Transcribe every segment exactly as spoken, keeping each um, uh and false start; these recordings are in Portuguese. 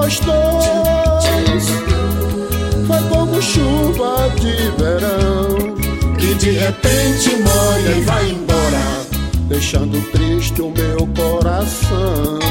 nós dois foi como chuva de verão, que de repente molha e vai embora, deixando triste o meu coração.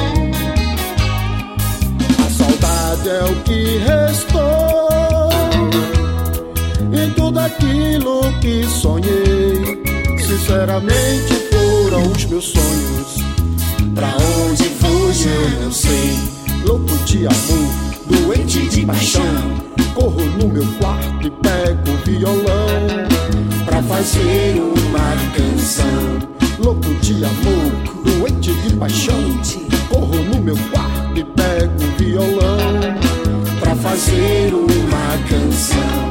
A saudade é o que restou em tudo aquilo que sonhei. Sinceramente foram os meus sonhos. Pra onde fuge eu não sei. Louco de amor, doente de paixão, corro no meu quarto e pego o violão pra fazer uma canção. Louco de amor, doente de paixão, corro no meu quarto e pego o violão pra fazer uma canção.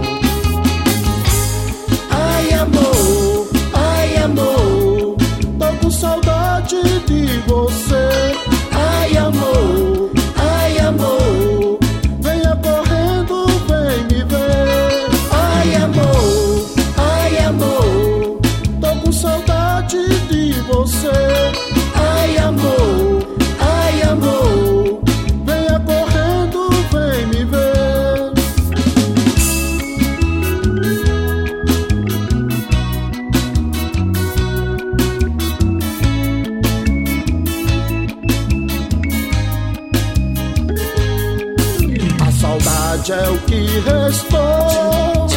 Ai amor, ai amor, tô com saudade de você. Ai amor, ai amor, venha correndo, vem me ver. Ai amor, ai amor, tô com saudade de você. Ai amor, ai amor, venha correndo, vem me ver. A saudade é o que restou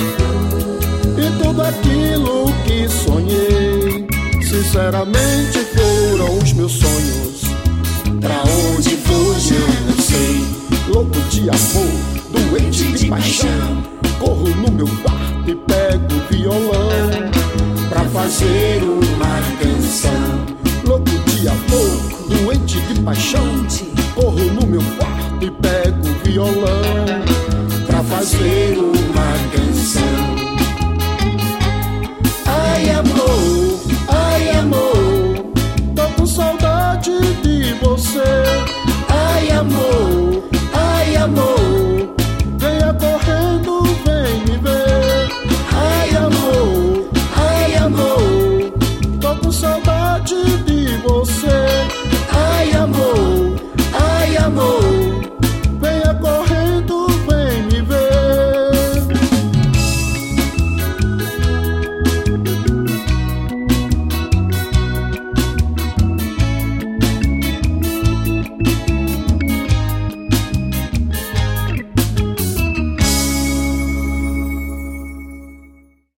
e tudo aquilo que sonhei. Sinceramente foram os meus sonhos. Pra onde fuge eu não sei. Louco de amor, doente de paixão, corro no meu quarto e pego o violão pra fazer uma canção. Louco de amor, doente de paixão, corro no meu quarto e pego o violão pra fazer uma canção. Ai amor, ai amor, tô com saudade de você. Ai amor, ai amor, venha correndo, vem me ver. Ai amor, ai amor, tô com saudade de você. Ai amor, ai amor,